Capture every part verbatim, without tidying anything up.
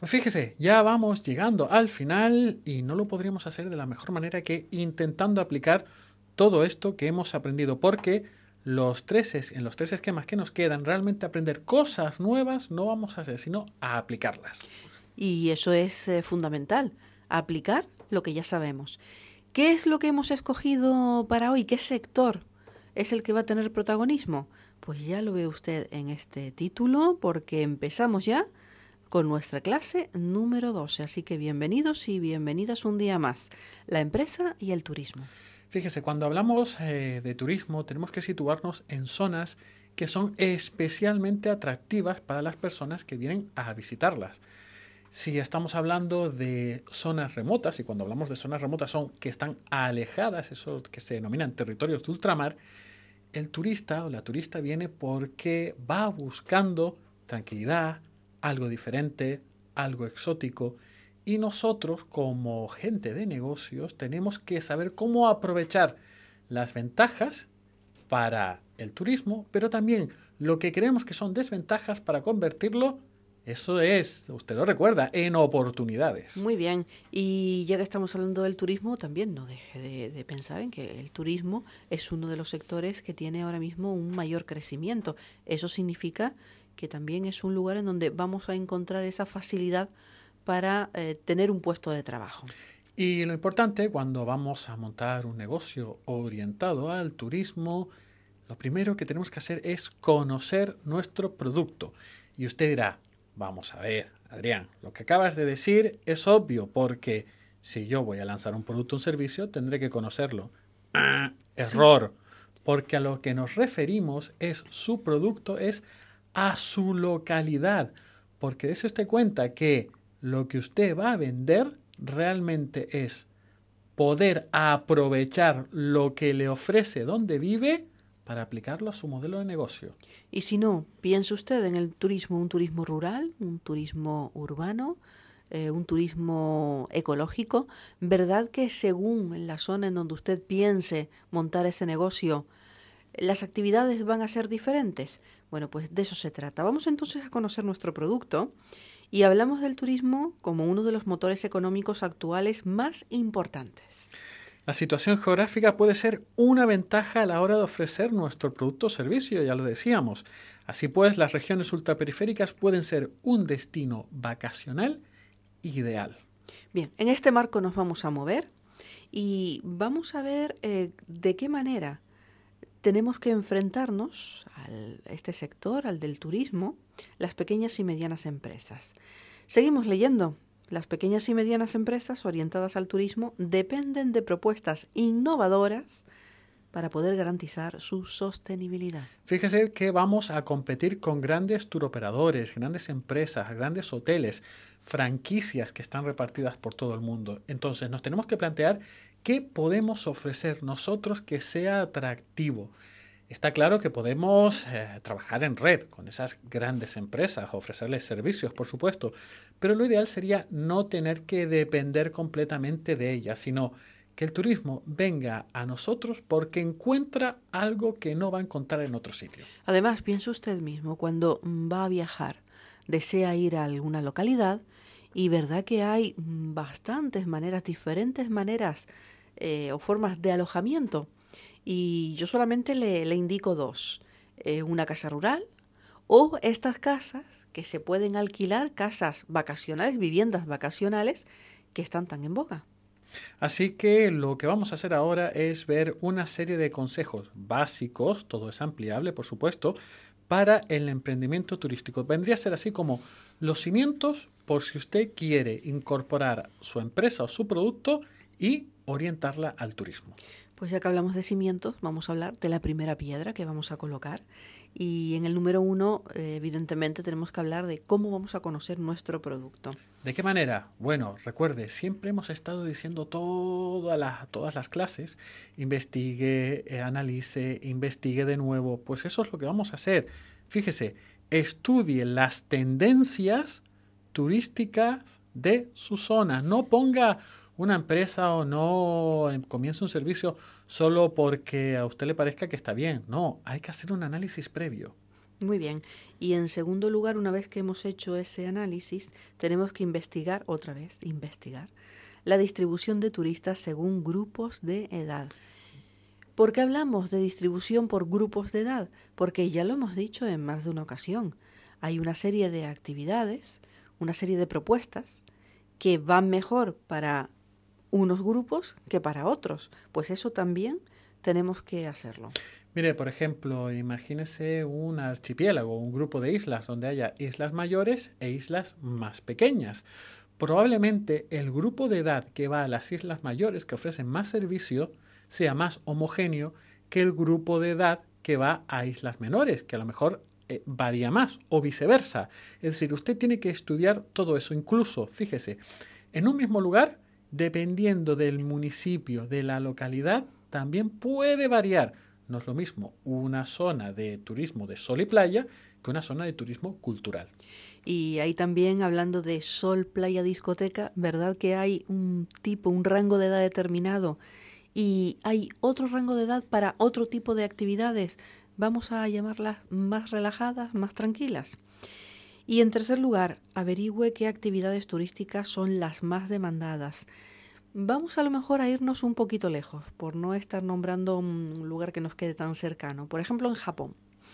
Pues fíjese, ya vamos llegando al final y no lo podríamos hacer de la mejor manera que intentando aplicar todo esto que hemos aprendido, porque los tres, es- en los tres esquemas que nos quedan, realmente aprender cosas nuevas no vamos a hacer, sino a aplicarlas. Y eso es eh, fundamental, aplicar lo que ya sabemos. ¿Qué es lo que hemos escogido para hoy? ¿Qué sector es el que va a tener protagonismo? Pues ya lo ve usted en este título, porque empezamos ya con nuestra clase número doce. Así que bienvenidos y bienvenidas un día más. La empresa y el turismo. Fíjese, cuando hablamos eh, de turismo, tenemos que situarnos en zonas que son especialmente atractivas para las personas que vienen a visitarlas. Si estamos hablando de zonas remotas, y cuando hablamos de zonas remotas son que están alejadas, eso que se denominan territorios de ultramar, el turista o la turista viene porque va buscando tranquilidad, algo diferente, algo exótico, y nosotros como gente de negocios tenemos que saber cómo aprovechar las ventajas para el turismo, pero también lo que creemos que son desventajas para convertirlo, eso es, usted lo recuerda, en oportunidades. Muy bien, y ya que estamos hablando del turismo, también no deje de, de pensar en que el turismo es uno de los sectores que tiene ahora mismo un mayor crecimiento. Eso significa que también es un lugar en donde vamos a encontrar esa facilidad para eh, tener un puesto de trabajo. Y lo importante cuando vamos a montar un negocio orientado al turismo, lo primero que tenemos que hacer es conocer nuestro producto. Y usted dirá, vamos a ver, Adrián, lo que acabas de decir es obvio, porque si yo voy a lanzar un producto o un servicio, tendré que conocerlo. Ah, Sí. error, porque a lo que nos referimos es su producto, es a su localidad, porque dése usted cuenta que lo que usted va a vender realmente es poder aprovechar lo que le ofrece donde vive para aplicarlo a su modelo de negocio. Y si no, piense usted en el turismo, un turismo rural, un turismo urbano, eh, un turismo ecológico. ¿Verdad que según la zona en donde usted piense montar ese negocio, las actividades van a ser diferentes? Bueno, pues de eso se trata. Vamos entonces a conocer nuestro producto y hablamos del turismo como uno de los motores económicos actuales más importantes. La situación geográfica puede ser una ventaja a la hora de ofrecer nuestro producto o servicio, ya lo decíamos. Así pues, las regiones ultraperiféricas pueden ser un destino vacacional ideal. Bien, en este marco nos vamos a mover y vamos a ver eh, de qué manera tenemos que enfrentarnos a este sector, al del turismo, las pequeñas y medianas empresas. Seguimos leyendo. Las pequeñas y medianas empresas orientadas al turismo dependen de propuestas innovadoras para poder garantizar su sostenibilidad. Fíjese que vamos a competir con grandes turoperadores, grandes empresas, grandes hoteles, franquicias que están repartidas por todo el mundo. Entonces nos tenemos que plantear qué podemos ofrecer nosotros que sea atractivo. Está claro que podemos eh, trabajar en red con esas grandes empresas, ofrecerles servicios, por supuesto, pero lo ideal sería no tener que depender completamente de ellas, sino que el turismo venga a nosotros porque encuentra algo que no va a encontrar en otro sitio. Además, piense usted mismo, cuando va a viajar, desea ir a alguna localidad, y verdad que hay bastantes maneras, diferentes maneras eh, o formas de alojamiento. Y yo solamente le, le indico dos. Eh, una casa rural o estas casas que se pueden alquilar, casas vacacionales, viviendas vacacionales que están tan en boga. Así que lo que vamos a hacer ahora es ver una serie de consejos básicos, todo es ampliable, por supuesto, para el emprendimiento turístico. Vendría a ser así como los cimientos por si usted quiere incorporar su empresa o su producto y orientarla al turismo. Pues ya que hablamos de cimientos, vamos a hablar de la primera piedra que vamos a colocar. Y en el número uno, eh, evidentemente, tenemos que hablar de cómo vamos a conocer nuestro producto. ¿De qué manera? Bueno, recuerde, siempre hemos estado diciendo todas las, todas las clases, investigue, eh, analice, investigue de nuevo. Pues eso es lo que vamos a hacer. Fíjese, estudie las tendencias turísticas de su zona. No ponga una empresa o no comience un servicio solo porque a usted le parezca que está bien. No, hay que hacer un análisis previo. Muy bien. Y en segundo lugar, una vez que hemos hecho ese análisis, tenemos que investigar, otra vez, investigar, la distribución de turistas según grupos de edad. ¿Por qué hablamos de distribución por grupos de edad? Porque ya lo hemos dicho en más de una ocasión. Hay una serie de actividades, una serie de propuestas que van mejor para unos grupos que para otros. Pues eso también tenemos que hacerlo. Mire, por ejemplo, imagínese un archipiélago, un grupo de islas donde haya islas mayores e islas más pequeñas. Probablemente el grupo de edad que va a las islas mayores, que ofrecen más servicio, sea más homogéneo que el grupo de edad que va a islas menores, que a lo mejor eh, varía más, o viceversa. Es decir, usted tiene que estudiar todo eso. Incluso, fíjese, en un mismo lugar, dependiendo del municipio, de la localidad, también puede variar. No es lo mismo una zona de turismo de sol y playa que una zona de turismo cultural. Y ahí también, hablando de sol, playa, discoteca, ¿verdad que hay un tipo, un rango de edad determinado? Y hay otro rango de edad para otro tipo de actividades. Vamos a llamarlas más relajadas, más tranquilas. Y en tercer lugar, averigüe qué actividades turísticas son las más demandadas. Vamos a lo mejor a irnos un poquito lejos, por no estar nombrando un lugar que nos quede tan cercano. Por ejemplo, en Japón.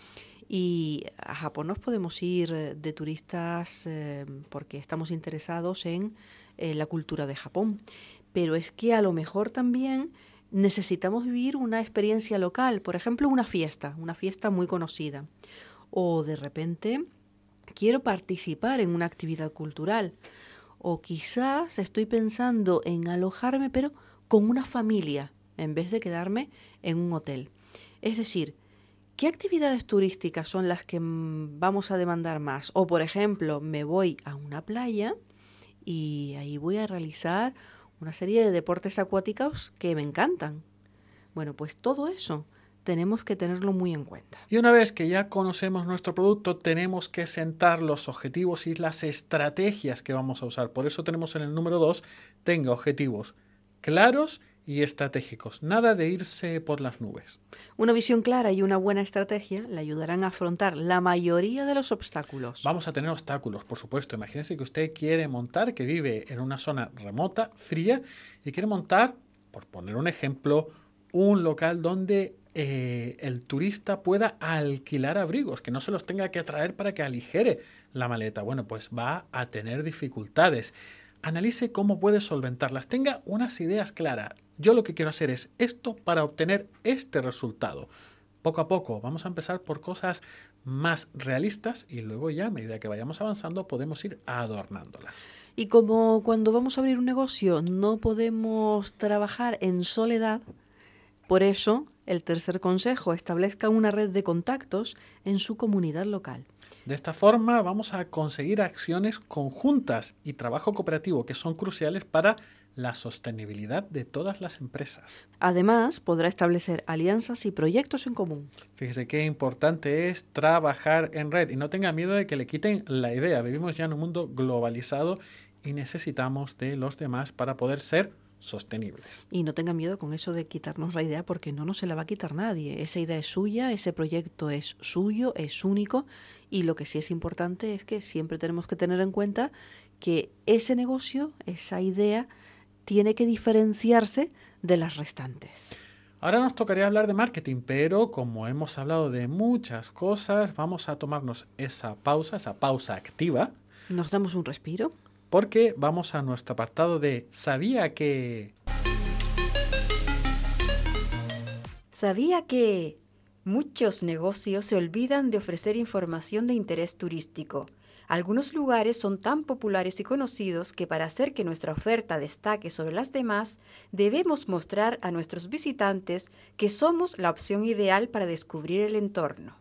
Y a Japón nos podemos ir de turistas eh, porque estamos interesados en eh, la cultura de Japón. Pero es que a lo mejor también necesitamos vivir una experiencia local, por ejemplo, una fiesta, una fiesta muy conocida. O de repente quiero participar en una actividad cultural. O quizás estoy pensando en alojarme, pero con una familia, en vez de quedarme en un hotel. Es decir, ¿qué actividades turísticas son las que vamos a demandar más? O, por ejemplo, me voy a una playa y ahí voy a realizar una serie de deportes acuáticos que me encantan. Bueno, pues todo eso tenemos que tenerlo muy en cuenta. Y una vez que ya conocemos nuestro producto, tenemos que sentar los objetivos y las estrategias que vamos a usar. Por eso tenemos en el número dos, tenga objetivos claros y estratégicos. Nada de irse por las nubes. Una visión clara y una buena estrategia le ayudarán a afrontar la mayoría de los obstáculos. Vamos a tener obstáculos, por supuesto. Imagínese que usted quiere montar, que vive en una zona remota, fría, y quiere montar, por poner un ejemplo, un local donde eh, el turista pueda alquilar abrigos, que no se los tenga que traer para que aligere la maleta. Bueno, pues va a tener dificultades. Analice cómo puede solventarlas. Tenga unas ideas claras. Yo lo que quiero hacer es esto para obtener este resultado. Poco a poco vamos a empezar por cosas más realistas y luego ya, a medida que vayamos avanzando, podemos ir adornándolas. Y como cuando vamos a abrir un negocio no podemos trabajar en soledad, por eso el tercer consejo, establezca una red de contactos en su comunidad local. De esta forma vamos a conseguir acciones conjuntas y trabajo cooperativo que son cruciales para la sostenibilidad de todas las empresas. Además, podrá establecer alianzas y proyectos en común. Fíjese qué importante es trabajar en red y no tenga miedo de que le quiten la idea. Vivimos ya en un mundo globalizado y necesitamos de los demás para poder ser sostenibles. Y no tenga miedo con eso de quitarnos la idea, porque no nos se la va a quitar nadie. Esa idea es suya, ese proyecto es suyo, es único, y lo que sí es importante es que siempre tenemos que tener en cuenta que ese negocio, esa idea, tiene que diferenciarse de las restantes. Ahora nos tocaría hablar de marketing, pero como hemos hablado de muchas cosas, vamos a tomarnos esa pausa, esa pausa activa. ¿Nos damos un respiro? Porque vamos a nuestro apartado de ¿sabía que? ¿Sabía que muchos negocios se olvidan de ofrecer información de interés turístico? Algunos lugares son tan populares y conocidos que para hacer que nuestra oferta destaque sobre las demás, debemos mostrar a nuestros visitantes que somos la opción ideal para descubrir el entorno.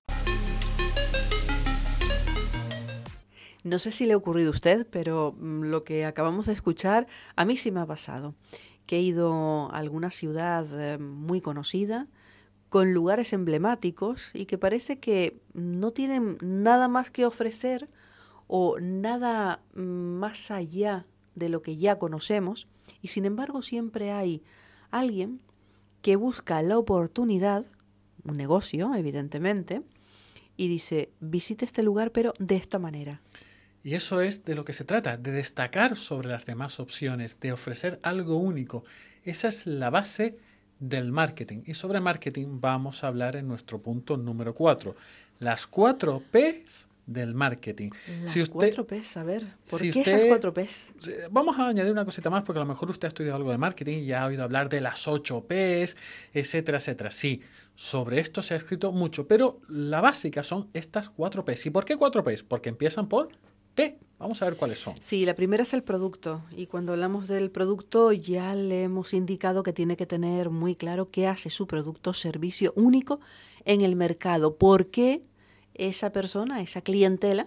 No sé si le ha ocurrido a usted, pero lo que acabamos de escuchar a mí sí me ha pasado. Que he ido a alguna ciudad eh, muy conocida, con lugares emblemáticos y que parece que no tienen nada más que ofrecer o nada más allá de lo que ya conocemos, y sin embargo siempre hay alguien que busca la oportunidad, un negocio evidentemente, y dice, visite este lugar, pero de esta manera. Y eso es de lo que se trata, de destacar sobre las demás opciones, de ofrecer algo único. Esa es la base del marketing. Y sobre marketing vamos a hablar en nuestro punto número cuatro. Las cuatro P's del marketing. Las si usted, cuatro P's, a ver, ¿por si qué usted, esas cuatro P's? Vamos a añadir una cosita más porque a lo mejor usted ha estudiado algo de marketing y ya ha oído hablar de las ocho P's, etcétera, etcétera. Sí, sobre esto se ha escrito mucho, pero la básica son estas cuatro P's. ¿Y por qué cuatro P's? Porque empiezan por P. Vamos a ver cuáles son. Sí, la primera es el producto. Y cuando hablamos del producto ya le hemos indicado que tiene que tener muy claro qué hace su producto o servicio único en el mercado. ¿Por qué esa persona, esa clientela,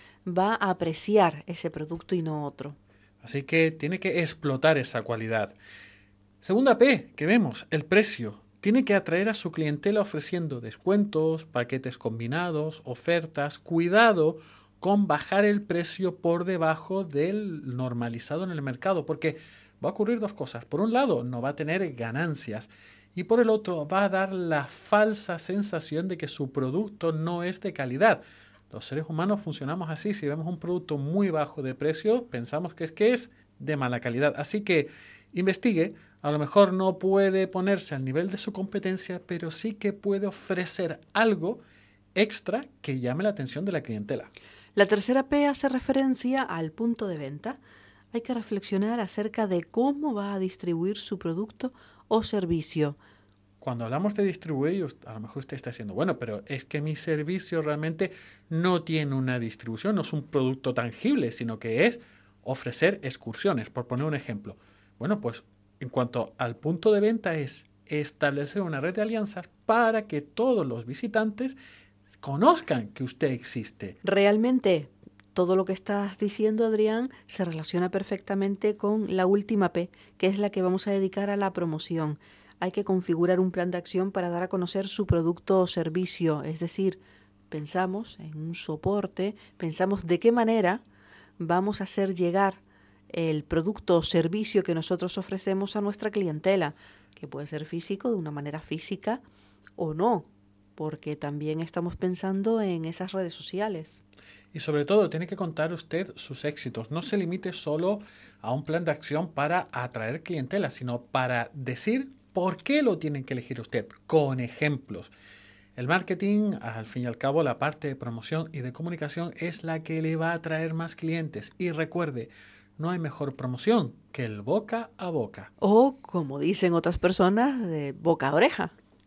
va a apreciar ese producto y no otro? Así que tiene que explotar esa cualidad. Segunda P que vemos, el precio. Tiene que atraer a su clientela ofreciendo descuentos, paquetes combinados, ofertas. Cuidado con bajar el precio por debajo del normalizado en el mercado, porque va a ocurrir dos cosas. Por un lado, no va a tener ganancias y por el otro va a dar la falsa sensación de que su producto no es de calidad. Los seres humanos funcionamos así. Si vemos un producto muy bajo de precio, pensamos que es que es de mala calidad. Así que investigue. A lo mejor no puede ponerse al nivel de su competencia, pero sí que puede ofrecer algo extra que llame la atención de la clientela. La tercera P hace referencia al punto de venta. Hay que reflexionar acerca de cómo va a distribuir su producto o servicio. Cuando hablamos de distribuir, a lo mejor usted está diciendo, bueno, pero es que mi servicio realmente no tiene una distribución, no es un producto tangible, sino que es ofrecer excursiones, por poner un ejemplo. Bueno, pues en cuanto al punto de venta es establecer una red de alianzas para que todos los visitantes conozcan que usted existe. Realmente, todo lo que estás diciendo, Adrián, se relaciona perfectamente con la última P, que es la que vamos a dedicar a la promoción. Hay que configurar un plan de acción para dar a conocer su producto o servicio, es decir, pensamos en un soporte, pensamos de qué manera vamos a hacer llegar el producto o servicio que nosotros ofrecemos a nuestra clientela, que puede ser físico, de una manera física o no, porque también estamos pensando en esas redes sociales. Y sobre todo, tiene que contar usted sus éxitos. No se limite solo a un plan de acción para atraer clientela, sino para decir por qué lo tienen que elegir usted, con ejemplos. El marketing, al fin y al cabo, la parte de promoción y de comunicación es la que le va a atraer más clientes. Y recuerde, no hay mejor promoción que el boca a boca. O, como dicen otras personas, de boca a oreja.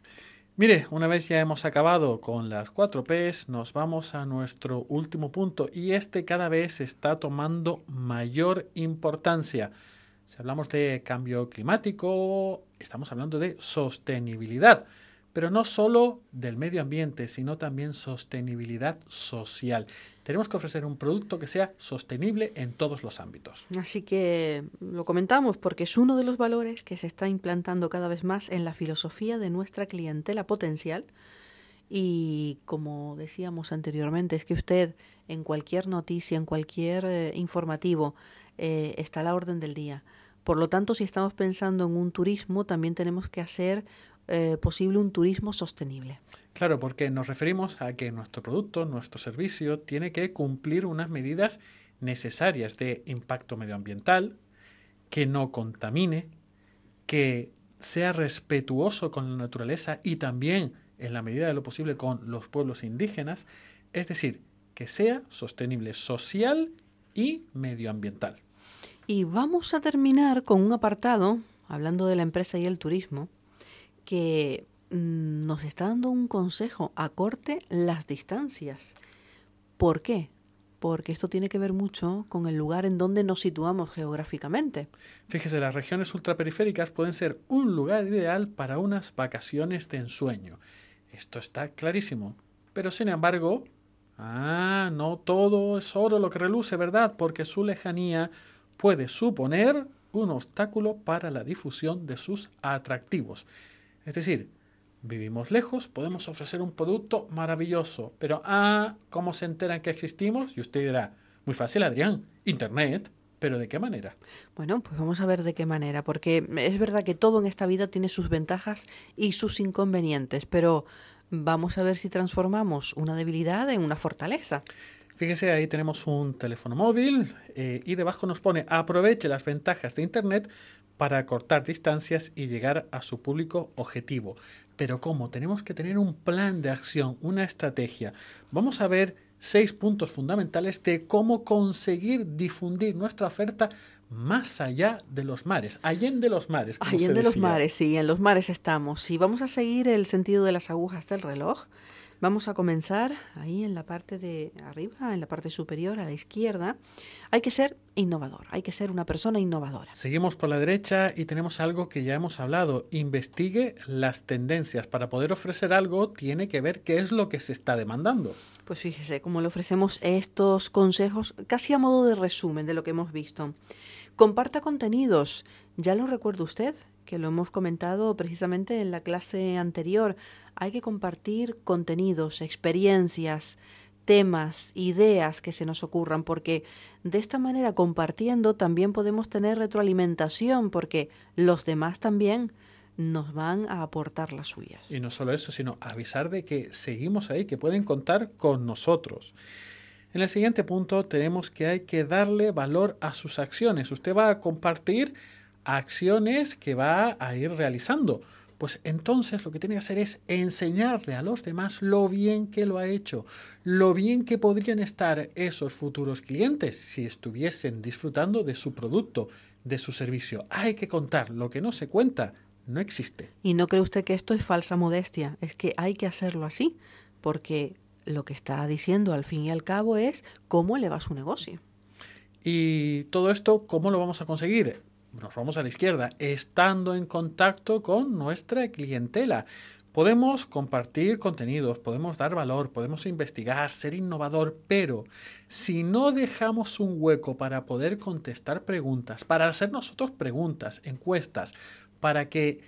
Mire, una vez ya hemos acabado con las cuatro P's, nos vamos a nuestro último punto y este cada vez está tomando mayor importancia. Si hablamos de cambio climático, estamos hablando de sostenibilidad, pero no solo del medio ambiente, sino también sostenibilidad social. Tenemos que ofrecer un producto que sea sostenible en todos los ámbitos. Así que lo comentamos porque es uno de los valores que se está implantando cada vez más en la filosofía de nuestra clientela potencial. Y como decíamos anteriormente, es que usted en cualquier noticia, en cualquier eh, informativo, eh, está a la orden del día. Por lo tanto, si estamos pensando en un turismo, también tenemos que hacer eh, posible un turismo sostenible. Claro, porque nos referimos a que nuestro producto, nuestro servicio, tiene que cumplir unas medidas necesarias de impacto medioambiental, que no contamine, que sea respetuoso con la naturaleza y también, en la medida de lo posible, con los pueblos indígenas, es decir, que sea sostenible social y medioambiental. Y vamos a terminar con un apartado, hablando de la empresa y el turismo, que nos está dando un consejo: acorte las distancias. ¿Por qué? Porque esto tiene que ver mucho con el lugar en donde nos situamos geográficamente. Fíjese, las regiones ultraperiféricas pueden ser un lugar ideal para unas vacaciones de ensueño. Esto está clarísimo. Pero sin embargo, ah, no todo es oro lo que reluce, ¿verdad? Porque su lejanía puede suponer un obstáculo para la difusión de sus atractivos. Es decir, vivimos lejos, podemos ofrecer un producto maravilloso, pero ah, ¿cómo se enteran que existimos? Y usted dirá, muy fácil, Adrián, Internet. ¿Pero de qué manera? Bueno, pues vamos a ver de qué manera, porque es verdad que todo en esta vida tiene sus ventajas y sus inconvenientes, pero Vamos a ver si transformamos una debilidad en una fortaleza. Fíjese, ahí tenemos un teléfono móvil eh, y debajo nos pone aproveche las ventajas de Internet para acortar distancias y llegar a su público objetivo. Pero ¿cómo? Tenemos que tener un plan de acción, una estrategia. Vamos a ver seis puntos fundamentales de cómo conseguir difundir nuestra oferta más allá de los mares, allende los mares. Como Allende se los decía. mares, sí, en los mares estamos. Si vamos a seguir el sentido de las agujas del reloj, vamos a comenzar ahí en la parte de arriba, en la parte superior a la izquierda. Hay que ser innovador, hay que ser una persona innovadora. Seguimos por la derecha y tenemos algo que ya hemos hablado. Investigue las tendencias. Para poder ofrecer algo tiene que ver qué es lo que se está demandando. Pues fíjese, cómo le ofrecemos estos consejos casi a modo de resumen de lo que hemos visto. Comparta contenidos. ¿Ya lo recuerda usted? Que lo hemos comentado precisamente en la clase anterior. Hay que compartir contenidos, experiencias, temas, ideas que se nos ocurran, porque de esta manera, compartiendo, también podemos tener retroalimentación, porque los demás también nos van a aportar las suyas. Y no solo eso, sino avisar de que seguimos ahí, que pueden contar con nosotros. En el siguiente punto tenemos que hay que darle valor a sus acciones. Usted va a compartir acciones que va a ir realizando. Pues entonces lo que tiene que hacer es enseñarle a los demás lo bien que lo ha hecho, lo bien que podrían estar esos futuros clientes si estuviesen disfrutando de su producto, de su servicio. Hay que contar, lo que no se cuenta no existe. Y no cree usted que esto es falsa modestia, es que hay que hacerlo así, porque lo que está diciendo al fin y al cabo es cómo le va su negocio. Y todo esto, ¿cómo lo vamos a conseguir? Nos vamos a la izquierda, estando en contacto con nuestra clientela. Podemos compartir contenidos, podemos dar valor, podemos investigar, ser innovador, pero si no dejamos un hueco para poder contestar preguntas, para hacer nosotros preguntas, encuestas, para que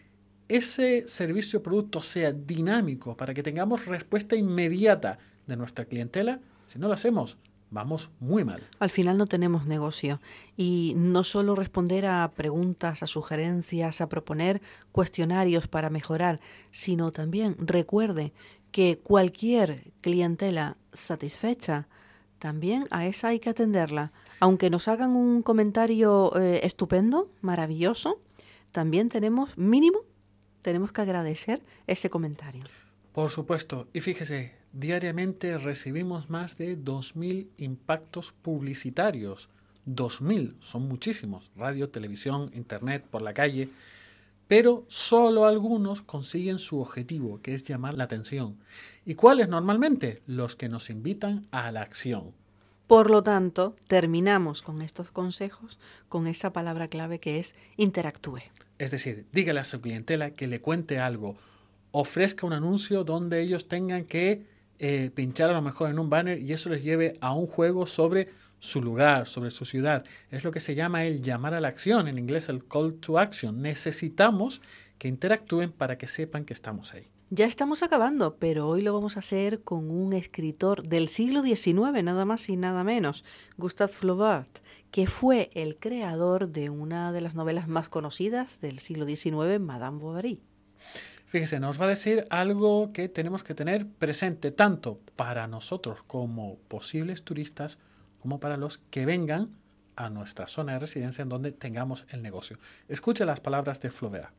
ese servicio o producto sea dinámico, para que tengamos respuesta inmediata de nuestra clientela, si no lo hacemos, vamos muy mal. Al final no tenemos negocio. Y no solo responder a preguntas, a sugerencias, a proponer cuestionarios para mejorar, sino también recuerde que cualquier clientela satisfecha, también a esa hay que atenderla. Aunque nos hagan un comentario eh, estupendo, maravilloso, también tenemos mínimo, tenemos que agradecer ese comentario. Por supuesto. Y fíjese, diariamente recibimos más de dos mil impactos publicitarios. dos mil, son muchísimos. Radio, televisión, internet, por la calle. Pero solo algunos consiguen su objetivo, que es llamar la atención. ¿Y cuáles normalmente? Los que nos invitan a la acción. Por lo tanto, terminamos con estos consejos con esa palabra clave que es interactúe. Es decir, dígale a su clientela que le cuente algo. Ofrezca un anuncio donde ellos tengan que eh, pinchar a lo mejor en un banner y eso les lleve a un juego sobre su lugar, sobre su ciudad. Es lo que se llama el llamar a la acción, en inglés el call to action. Necesitamos que interactúen para que sepan que estamos ahí. Ya estamos acabando, pero hoy lo vamos a hacer con un escritor del siglo diecinueve, nada más y nada menos, Gustave Flaubert, que fue el creador de una de las novelas más conocidas del siglo diecinueve, Madame Bovary. Fíjese, nos va a decir algo que tenemos que tener presente tanto para nosotros como posibles turistas, como para los que vengan a nuestra zona de residencia en donde tengamos el negocio. Escuche las palabras de Flaubert.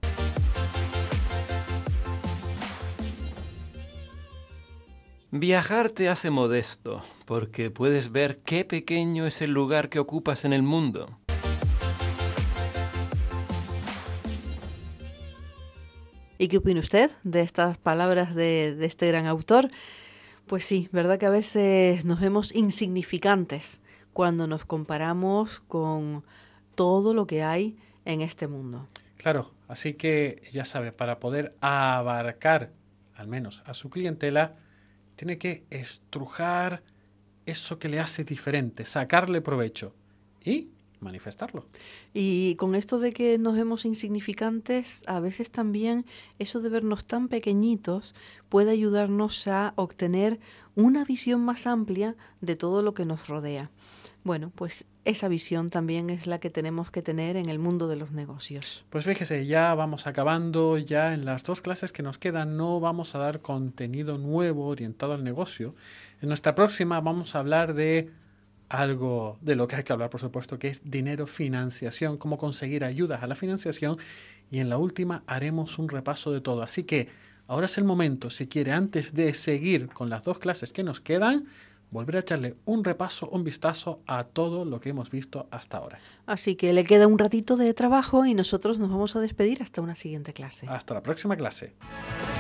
Viajar te hace modesto, porque puedes ver qué pequeño es el lugar que ocupas en el mundo. ¿Y qué opina usted de estas palabras de, de este gran autor? Pues sí, verdad que a veces nos vemos insignificantes cuando nos comparamos con todo lo que hay en este mundo. Claro, así que ya sabe, para poder abarcar al menos a su clientela, tiene que estrujar eso que le hace diferente, sacarle provecho y manifestarlo. Y con esto de que nos vemos insignificantes, a veces también eso de vernos tan pequeñitos puede ayudarnos a obtener una visión más amplia de todo lo que nos rodea. Bueno, pues esa visión también es la que tenemos que tener en el mundo de los negocios. Pues fíjese, ya vamos acabando, ya en las dos clases que nos quedan no vamos a dar contenido nuevo orientado al negocio. En nuestra próxima vamos a hablar de algo de lo que hay que hablar, por supuesto, que es dinero, financiación, cómo conseguir ayudas a la financiación, y en la última haremos un repaso de todo. Así que ahora es el momento, si quiere, antes de seguir con las dos clases que nos quedan, volver a echarle un repaso, un vistazo a todo lo que hemos visto hasta ahora. Así que le queda un ratito de trabajo y nosotros nos vamos a despedir hasta una siguiente clase. Hasta la próxima clase.